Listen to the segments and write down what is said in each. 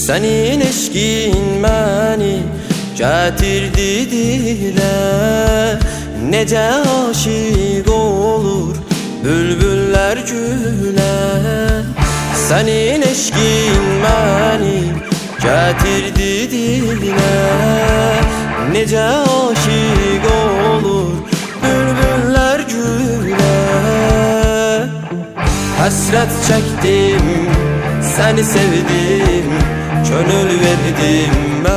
Sənin eşqin məni gətirdi dilə. Necə aşiq olur bülbüllər gülə. Sənin eşqin məni gətirdi dilə. Necə aşiq olur bülbüllər gülə. Həsrət çəkdim, səni sevdim, könül verdim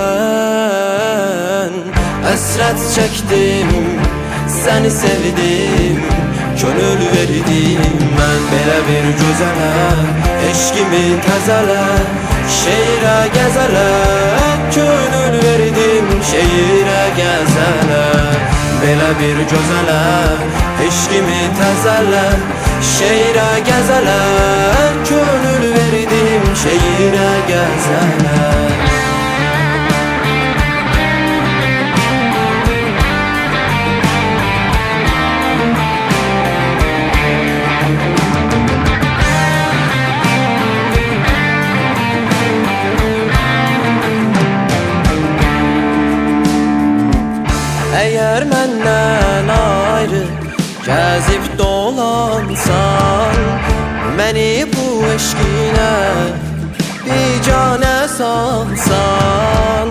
mən. Həsrət çəkdim, səni sevdim, könül verdim mən. Belə bir gözələ, eşqimi təzələ, şeirə gəzələ, könül verdim şeirə gəzələ. Belə bir gözələ, eşqimi təzələ, şeirə gəzələ, könül verdim şeirə gəzələ. Əgər məndən ayrı gəzib dolansan, məni bu eşqinə biganə salsan,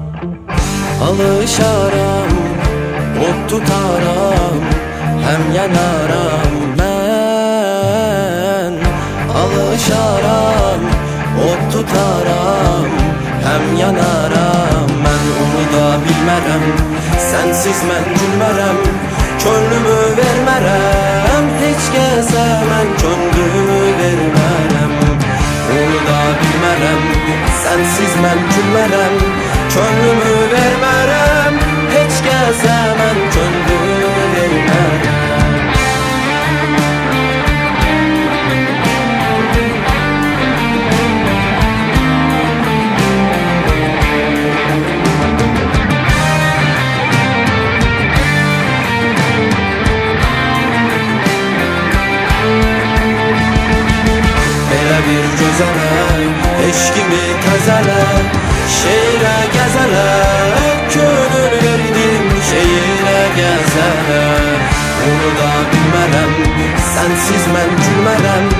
alışaram, od tutaram, həm yanaram mən. Alışaram, od tutaram, həm yanaram mən. Unuda bilmərəm, sənsiz mən gülmərəm, könlümü vermərəm, heç kəsə mən könlümü vermərəm. Unuda bilmərəm, sənsiz mən gülmərəm, könlümü vermərəm, heç kəsə mən könlümü vermərəm. Bir gözələ, eşqimi təzələ, şeirə gəzələ, könül verdim şeirə gəzələ. Unuda bilmərəm, sənsiz mən gülmərəm,